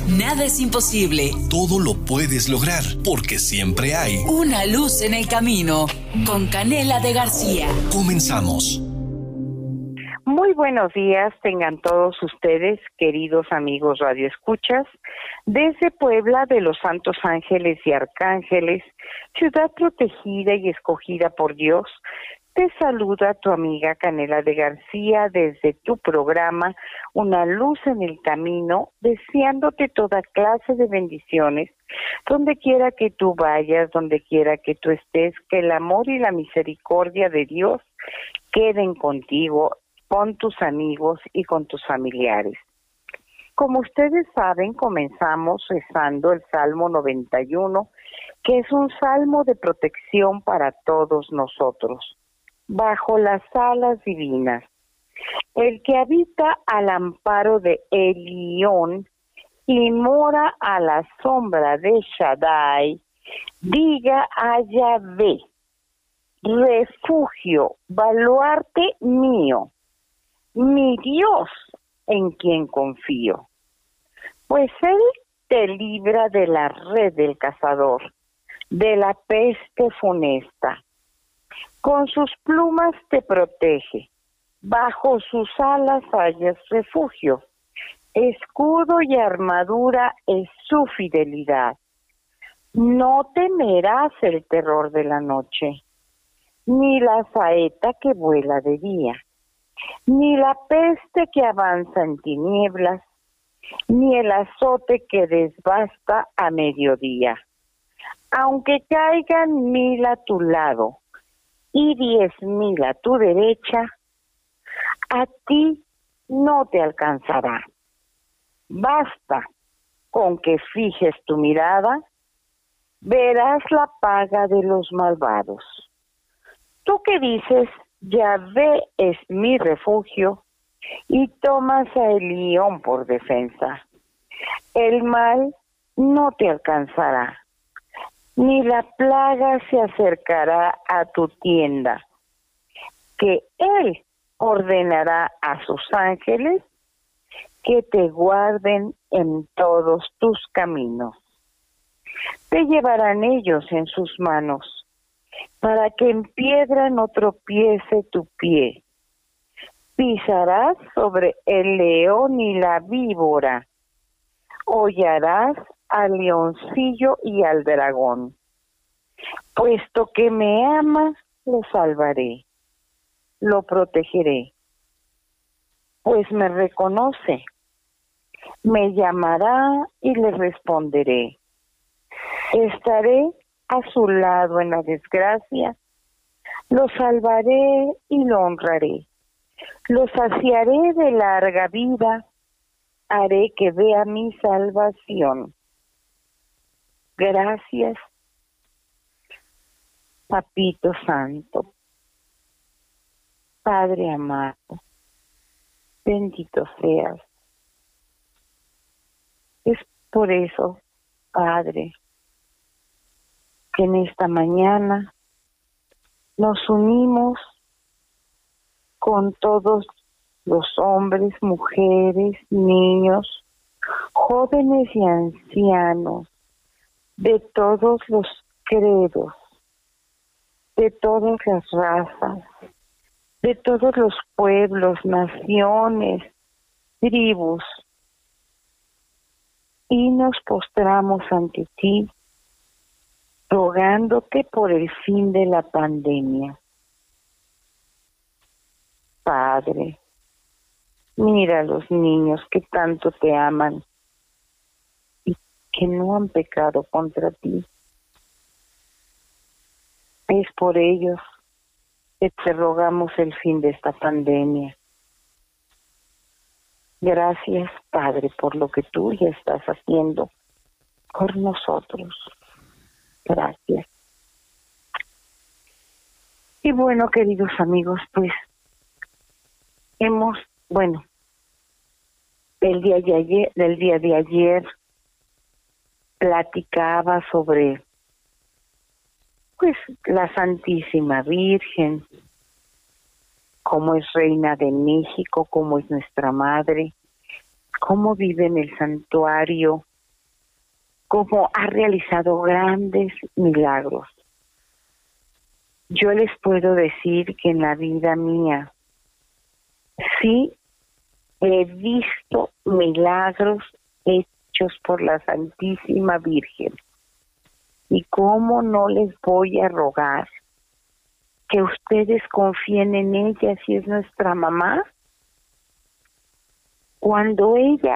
Nada es imposible. Todo lo puedes lograr, porque siempre hay una luz en el camino. Con Canela de García. Comenzamos. Muy buenos días tengan todos ustedes, queridos amigos radioescuchas, desde Puebla de los Santos Ángeles y Arcángeles, ciudad protegida y escogida por Dios. Te saluda tu amiga Canela de García desde tu programa Una Luz en el Camino, deseándote toda clase de bendiciones, donde quiera que tú vayas, donde quiera que tú estés, que el amor y la misericordia de Dios queden contigo, con tus amigos y con tus familiares. Como ustedes saben, comenzamos rezando el Salmo 91, que es un salmo de protección para todos nosotros. Bajo las alas divinas, el que habita al amparo de Elión y mora a la sombra de Shaddai, diga a Yahvé, refugio, baluarte mío, mi Dios en quien confío. Pues Él te libra de la red del cazador, de la peste funesta. Con sus plumas te protege, bajo sus alas hallas refugio. Escudo y armadura es su fidelidad. No temerás el terror de la noche, ni la saeta que vuela de día, ni la peste que avanza en tinieblas, ni el azote que desbasta a mediodía. Aunque caigan 1000 a tu lado y 10,000 a tu derecha, a ti no te alcanzará. Basta con que fijes tu mirada, verás la paga de los malvados. Tú que dices, Yahvé es mi refugio, y tomas a Elión por defensa. El mal no te alcanzará, ni la plaga se acercará a tu tienda, que Él ordenará a sus ángeles que te guarden en todos tus caminos. Te llevarán ellos en sus manos, para que en piedra no tropiece tu pie. Pisarás sobre el león y la víbora, hollarás al leoncillo y al dragón. Puesto que me ama, lo salvaré, lo protegeré, pues me reconoce, me llamará y le responderé. Estaré a su lado en la desgracia, lo salvaré y lo honraré. Lo saciaré de larga vida, haré que vea mi salvación. Gracias, Papito Santo, Padre amado, bendito seas. Es por eso, Padre, que en esta mañana nos unimos con todos los hombres, mujeres, niños, jóvenes y ancianos, de todos los credos, de todas las razas, de todos los pueblos, naciones, tribus, y nos postramos ante ti, rogándote por el fin de la pandemia. Padre, mira a los niños que tanto te aman y que no han pecado contra ti. Es por ellos que te rogamos el fin de esta pandemia. Gracias, Padre, por lo que tú ya estás haciendo por nosotros. Gracias. Y bueno, queridos amigos, pues del día de ayer platicaba sobre pues la Santísima Virgen, cómo es Reina de México, cómo es nuestra Madre, cómo vive en el santuario como ha realizado grandes milagros. Yo les puedo decir que en la vida mía sí he visto milagros hechos por la Santísima Virgen. ¿Y cómo no les voy a rogar que ustedes confíen en ella si es nuestra mamá? Cuando ella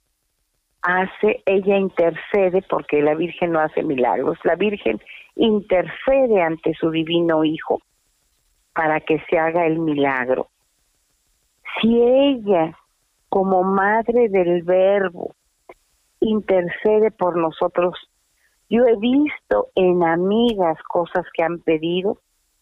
intercede, porque la Virgen no hace milagros, la Virgen intercede ante su divino Hijo para que se haga el milagro. Si ella, como madre del Verbo, intercede por nosotros, yo he visto en amigas cosas que han pedido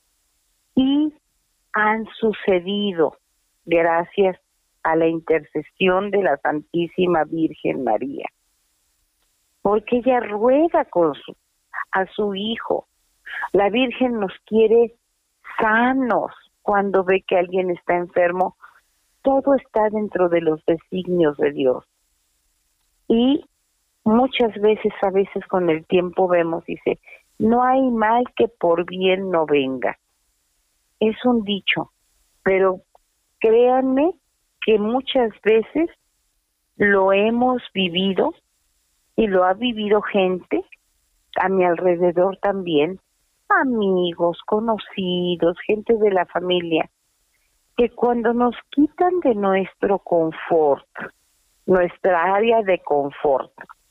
y han sucedido gracias a la intercesión de la Santísima Virgen María. Porque ella ruega a su Hijo. La Virgen nos quiere sanos cuando ve que alguien está enfermo. Todo está dentro de los designios de Dios. Y muchas veces, a veces con el tiempo vemos, dice, no hay mal que por bien no venga. Es un dicho, pero créanme que muchas veces lo hemos vivido y lo ha vivido gente a mi alrededor también, amigos, conocidos, gente de la familia, que cuando nos quitan de nuestro confort, nuestra área de confort,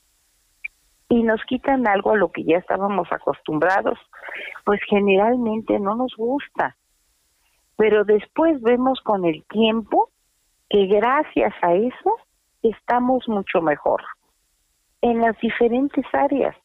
y nos quitan algo a lo que ya estábamos acostumbrados, pues generalmente no nos gusta. Pero después vemos con el tiempo que gracias a eso estamos mucho mejor en las diferentes áreas.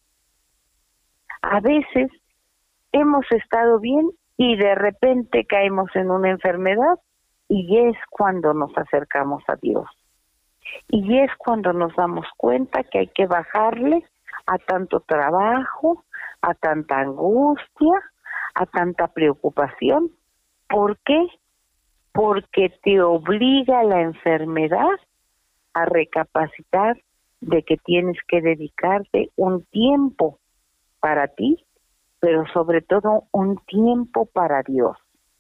A veces hemos estado bien y de repente caemos en una enfermedad y es cuando nos acercamos a Dios. Y es cuando nos damos cuenta que hay que bajarle a tanto trabajo, a tanta angustia, a tanta preocupación. ¿Por qué? Porque te obliga la enfermedad a recapacitar de que tienes que dedicarte un tiempo para ti, pero sobre todo un tiempo para Dios.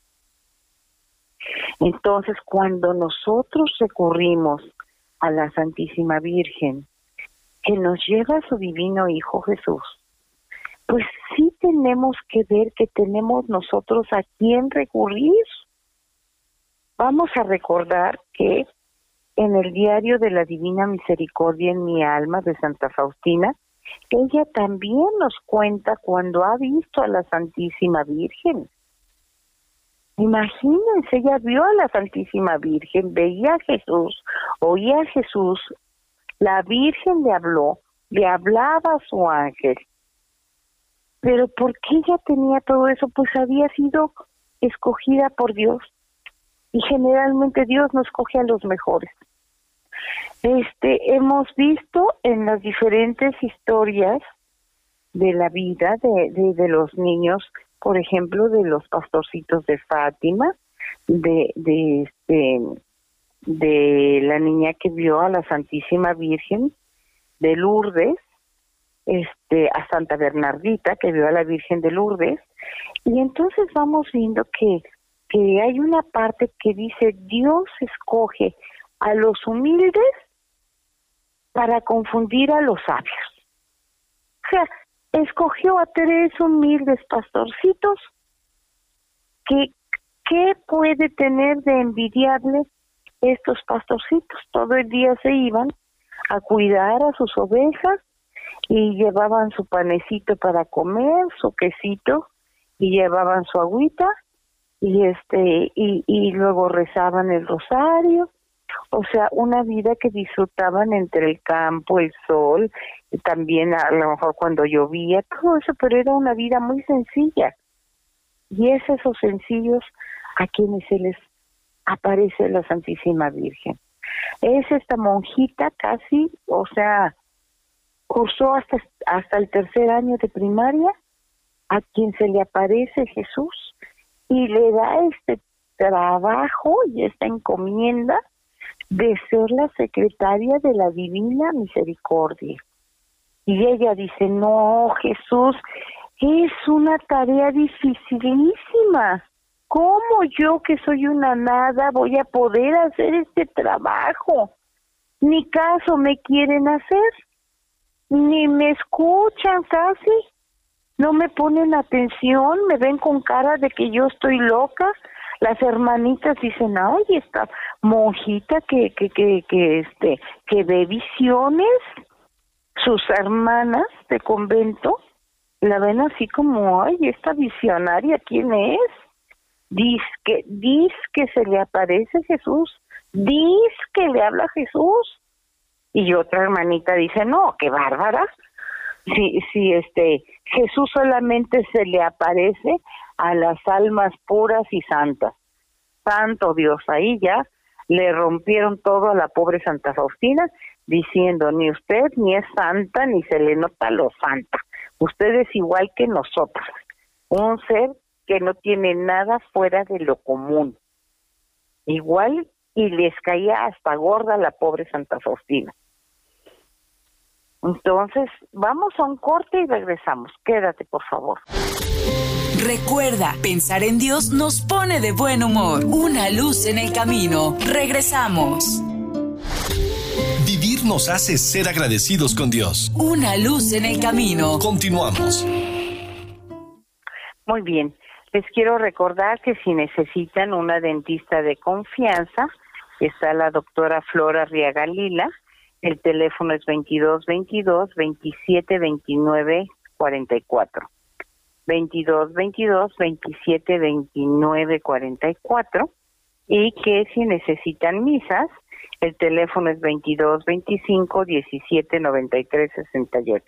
Entonces, cuando nosotros recurrimos a la Santísima Virgen, que nos lleva a su divino Hijo Jesús, pues sí tenemos que ver que tenemos nosotros a quién recurrir. Vamos a recordar que en el diario de la Divina Misericordia en mi alma de Santa Faustina, ella también nos cuenta cuando ha visto a la Santísima Virgen. Imagínense, ella vio a la Santísima Virgen, veía a Jesús, oía a Jesús, la Virgen le habló, le hablaba a su ángel. Pero ¿por qué ella tenía todo eso? Pues había sido escogida por Dios. Y generalmente Dios nos escoge a los mejores. Hemos visto en las diferentes historias de la vida de los niños, por ejemplo, de los pastorcitos de Fátima, de la niña que vio a la Santísima Virgen, de Lourdes, a Santa Bernardita, que vio a la Virgen de Lourdes, y entonces vamos viendo que hay una parte que dice, Dios escoge a los humildes para confundir a los sabios. O sea, escogió a 3 humildes pastorcitos que ¿qué puede tener de envidiable estos pastorcitos? Todo el día se iban a cuidar a sus ovejas y llevaban su panecito para comer, su quesito, y llevaban su agüita, y luego rezaban el rosario. O sea, una vida que disfrutaban entre el campo, el sol, y también a lo mejor cuando llovía, todo eso, pero era una vida muy sencilla. Y es esos sencillos a quienes se les aparece la Santísima Virgen. Es esta monjita casi, o sea, cursó hasta el 3er año de primaria, a quien se le aparece Jesús y le da este trabajo y esta encomienda de ser la secretaria de la Divina Misericordia. Y ella dice, no, Jesús, es una tarea dificilísima. ¿Cómo yo, que soy una nada, voy a poder hacer este trabajo? Ni caso me quieren hacer, ni me escuchan casi, no me ponen atención, me ven con cara de que yo estoy loca. Las hermanitas dicen, ay, esta monjita que ve visiones. Sus hermanas de convento la ven así como, ay, esta visionaria, ¿quién es? Dice que se le aparece Jesús, dice que le habla Jesús. Y otra hermanita dice, no, qué bárbara. Si Jesús solamente se le aparece a las almas puras y santas. Santo Dios, ahí ya le rompieron todo a la pobre Santa Faustina, diciendo, ni usted ni es santa, ni se le nota lo santa. Usted es igual que nosotros, un ser que no tiene nada fuera de lo común. Igual, y les caía hasta gorda la pobre Santa Faustina. Entonces, vamos a un corte y regresamos. Quédate, por favor. Recuerda, pensar en Dios nos pone de buen humor. Una luz en el camino. Regresamos. Vivir nos hace ser agradecidos con Dios. Una luz en el camino. Continuamos. Muy bien. Les quiero recordar que si necesitan una dentista de confianza, está la doctora Flora Arriaga Lila. El teléfono es 2222-2729-44. 2222-2729-44. Y que si necesitan misas, el teléfono es 2225-1793-68.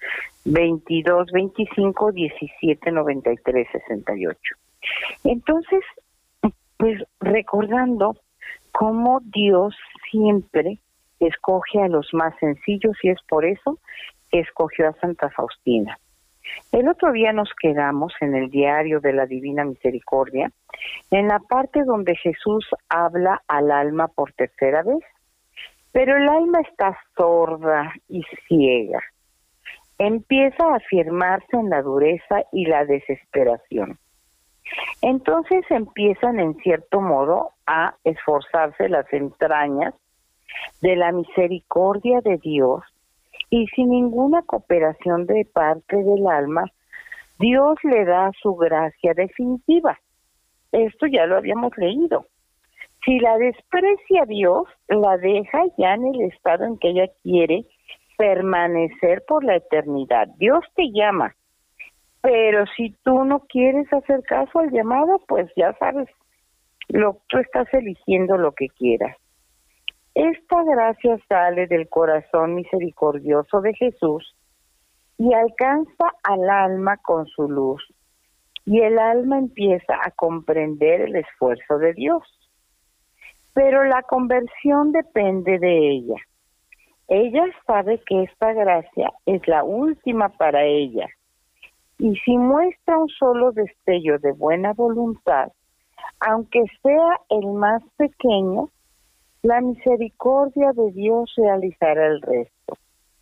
2225-1793-68. Entonces, pues recordando cómo Dios siempre escoge a los más sencillos, y es por eso que escogió a Santa Faustina. El otro día nos quedamos en el diario de la Divina Misericordia, en la parte donde Jesús habla al alma por tercera vez, pero el alma está sorda y ciega. Empieza a afirmarse en la dureza y la desesperación. Entonces empiezan en cierto modo a esforzarse las entrañas de la misericordia de Dios, y sin ninguna cooperación de parte del alma, Dios le da su gracia definitiva. Esto ya lo habíamos leído. Si la desprecia Dios, la deja ya en el estado en que ella quiere permanecer por la eternidad. Dios te llama, pero si tú no quieres hacer caso al llamado, pues ya sabes, tú estás eligiendo lo que quieras. Esta gracia sale del corazón misericordioso de Jesús y alcanza al alma con su luz, y el alma empieza a comprender el esfuerzo de Dios. Pero la conversión depende de ella. Ella sabe que esta gracia es la última para ella, y si muestra un solo destello de buena voluntad, aunque sea el más pequeño, la misericordia de Dios realizará el resto.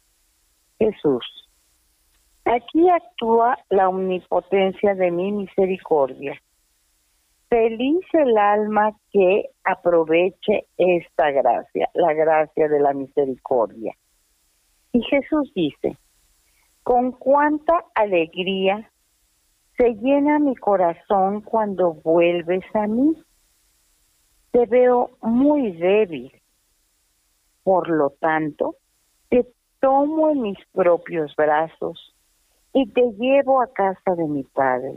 Jesús. Aquí actúa la omnipotencia de mi misericordia. Feliz el alma que aproveche esta gracia, la gracia de la misericordia. Y Jesús dice, con cuánta alegría se llena mi corazón cuando vuelves a mí. Te veo muy débil. Por lo tanto, te tomo en mis propios brazos y te llevo a casa de mi Padre.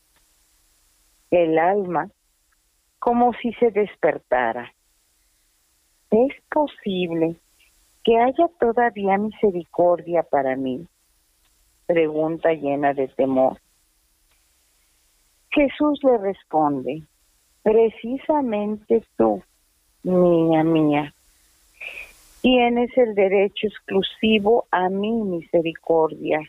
El alma, como si se despertara. ¿Es posible que haya todavía misericordia para mí? Pregunta llena de temor. Jesús le responde, precisamente tú, niña mía, tienes el derecho exclusivo a mi misericordia.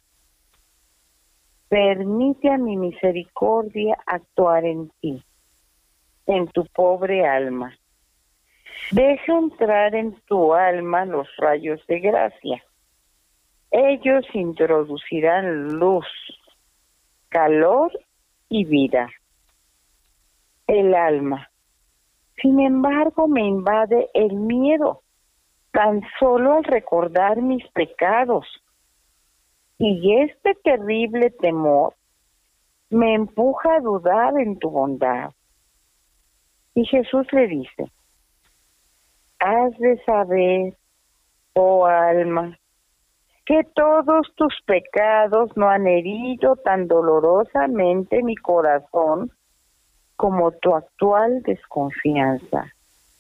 Permite a mi misericordia actuar en ti, en tu pobre alma. Deja entrar en tu alma los rayos de gracia. Ellos introducirán luz, calor y vida. El alma. Sin embargo, me invade el miedo, tan solo al recordar mis pecados. Y este terrible temor me empuja a dudar en tu bondad. Y Jesús le dice, has de saber, oh alma, que todos tus pecados no han herido tan dolorosamente mi corazón como tu actual desconfianza.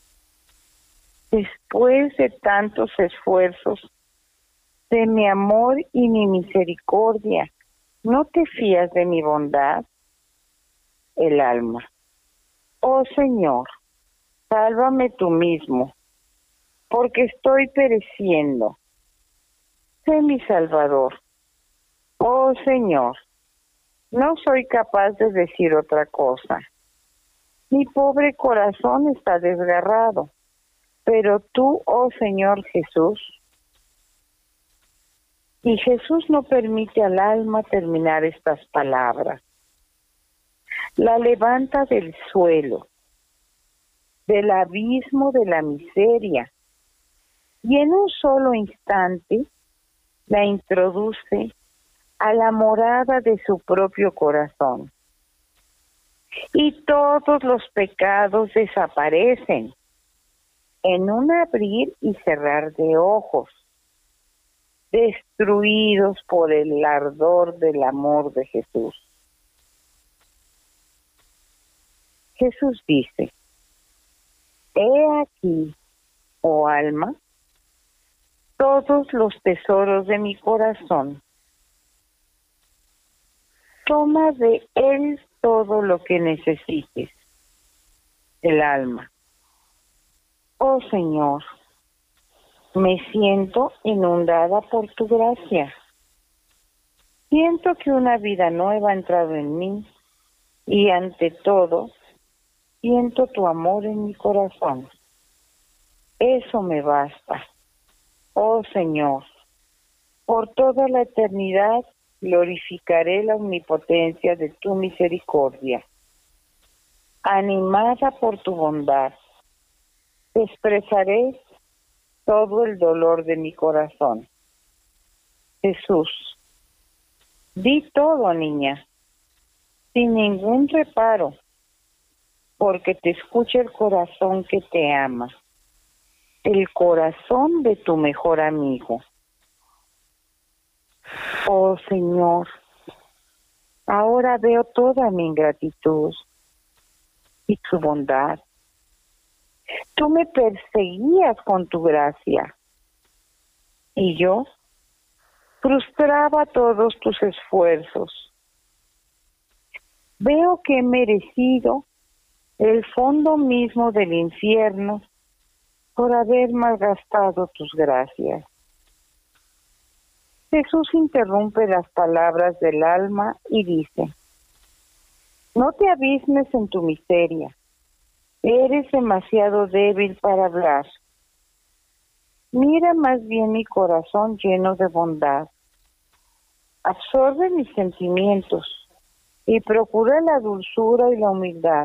Después de tantos esfuerzos de mi amor y mi misericordia, ¿no te fías de mi bondad? El alma. Oh Señor, sálvame tú mismo, porque estoy pereciendo. Sé mi Salvador. Oh Señor, no soy capaz de decir otra cosa. Mi pobre corazón está desgarrado, pero tú, oh Señor Jesús. Y Jesús no permite al alma terminar estas palabras. La levanta del suelo, del abismo de la miseria, y en un solo instante la introduce a la morada de su propio corazón. Y todos los pecados desaparecen en un abrir y cerrar de ojos, destruidos por el ardor del amor de Jesús. Jesús dice, he aquí, oh alma, todos los tesoros de mi corazón. Toma de él todo lo que necesites. El alma. Oh Señor, me siento inundada por tu gracia. Siento que una vida nueva ha entrado en mí y ante todo, siento tu amor en mi corazón. Eso me basta. Oh Señor, por toda la eternidad glorificaré la omnipotencia de tu misericordia. Animada por tu bondad, te expresaré todo el dolor de mi corazón. Jesús, di todo, niña, sin ningún reparo, porque te escucha el corazón que te ama, el corazón de tu mejor amigo. Oh Señor, ahora veo toda mi ingratitud y tu bondad. Tú me perseguías con tu gracia y yo frustraba todos tus esfuerzos. Veo que he merecido el fondo mismo del infierno por haber malgastado tus gracias. Jesús interrumpe las palabras del alma y dice, no te abismes en tu miseria, eres demasiado débil para hablar. Mira más bien mi corazón lleno de bondad. Absorbe mis sentimientos y procura la dulzura y la humildad.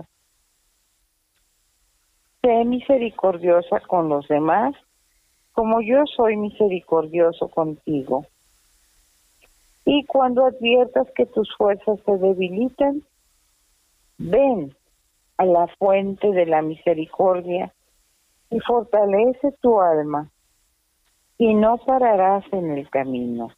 Sé misericordiosa con los demás, como yo soy misericordioso contigo. Y cuando adviertas que tus fuerzas se debilitan, ven a la fuente de la misericordia y fortalece tu alma, y no pararás en el camino.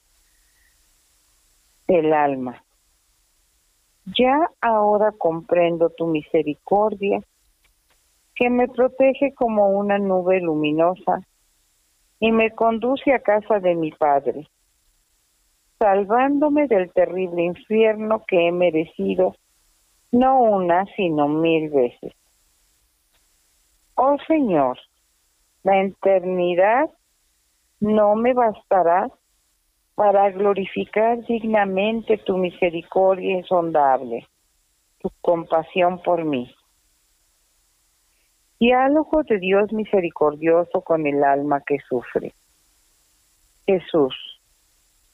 El alma. Ya ahora comprendo tu misericordia, que me protege como una nube luminosa y me conduce a casa de mi Padre, salvándome del terrible infierno que he merecido no una, sino 1000 veces. Oh Señor, la eternidad no me bastará para glorificar dignamente tu misericordia insondable, tu compasión por mí. Diálogo de Dios misericordioso con el alma que sufre. Jesús,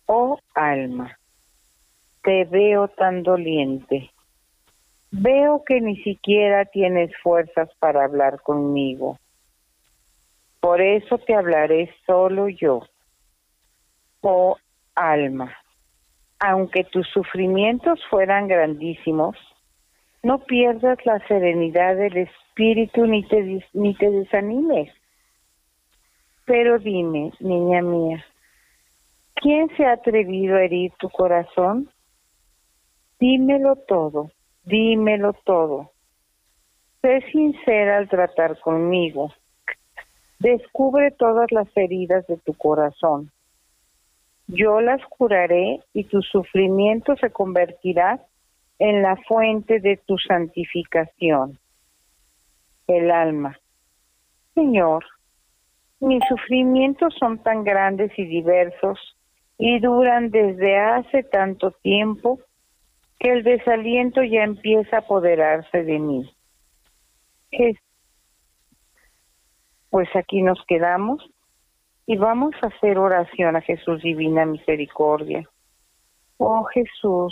Oh alma, te veo tan doliente. Veo que ni siquiera tienes fuerzas para hablar conmigo. Por eso te hablaré solo yo. Oh alma, aunque tus sufrimientos fueran grandísimos, no pierdas la serenidad del espíritu ni te desanimes. Pero dime, niña mía, ¿quién se ha atrevido a herir tu corazón? Dímelo todo, dímelo todo. Sé sincera al tratar conmigo. Descubre todas las heridas de tu corazón. Yo las curaré y tu sufrimiento se convertirá en la fuente de tu santificación. El alma. Señor, mis sufrimientos son tan grandes y diversos y duran desde hace tanto tiempo que el desaliento ya empieza a apoderarse de mí. Pues aquí nos quedamos y vamos a hacer oración a Jesús Divina Misericordia. Oh Jesús,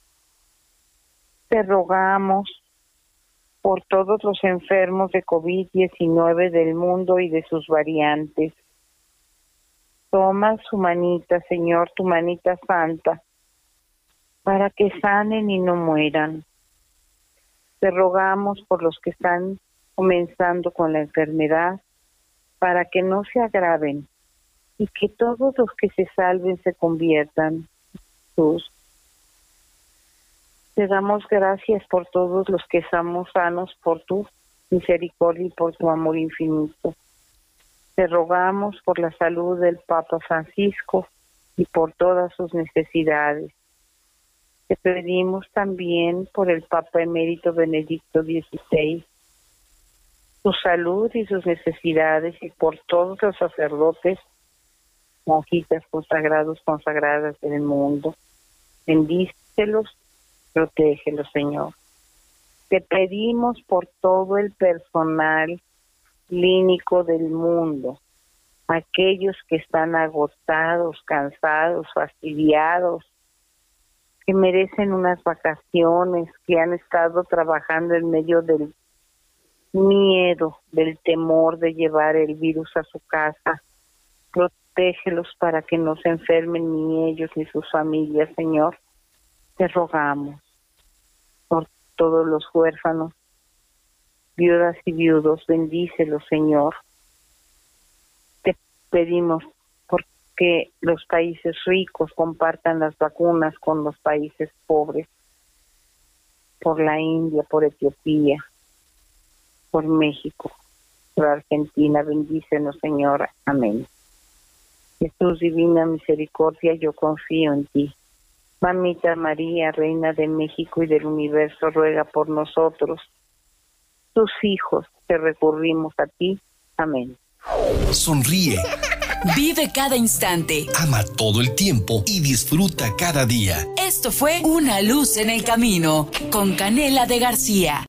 te rogamos por todos los enfermos de COVID-19 del mundo y de sus variantes. Toma su manita, Señor, tu manita santa, para que sanen y no mueran. Te rogamos por los que están comenzando con la enfermedad, para que no se agraven y que todos los que se salven se conviertan. Jesús, te damos gracias por todos los que estamos sanos, por tu misericordia y por tu amor infinito. Te rogamos por la salud del Papa Francisco y por todas sus necesidades. Te pedimos también por el Papa Emérito Benedicto XVI, su salud y sus necesidades, y por todos los sacerdotes, monjitas, consagrados, consagradas del mundo. Bendícelos, protégelos, Señor. Te pedimos por todo el personal clínico del mundo, aquellos que están agotados, cansados, fastidiados, que merecen unas vacaciones, que han estado trabajando en medio del miedo, del temor de llevar el virus a su casa. Protégelos para que no se enfermen ni ellos ni sus familias, Señor. Te rogamos por todos los huérfanos, viudas y viudos, bendícelos, Señor. Te pedimos porque los países ricos compartan las vacunas con los países pobres, por la India, por Etiopía, por México, por Argentina. Bendícenos, Señor. Amén. Jesús, Divina Misericordia, yo confío en ti. Mamita María, Reina de México y del universo, ruega por nosotros, tus hijos, que recurrimos a ti. Amén. Sonríe. Vive cada instante. Ama todo el tiempo y disfruta cada día. Esto fue Una Luz en el Camino con Canela de García.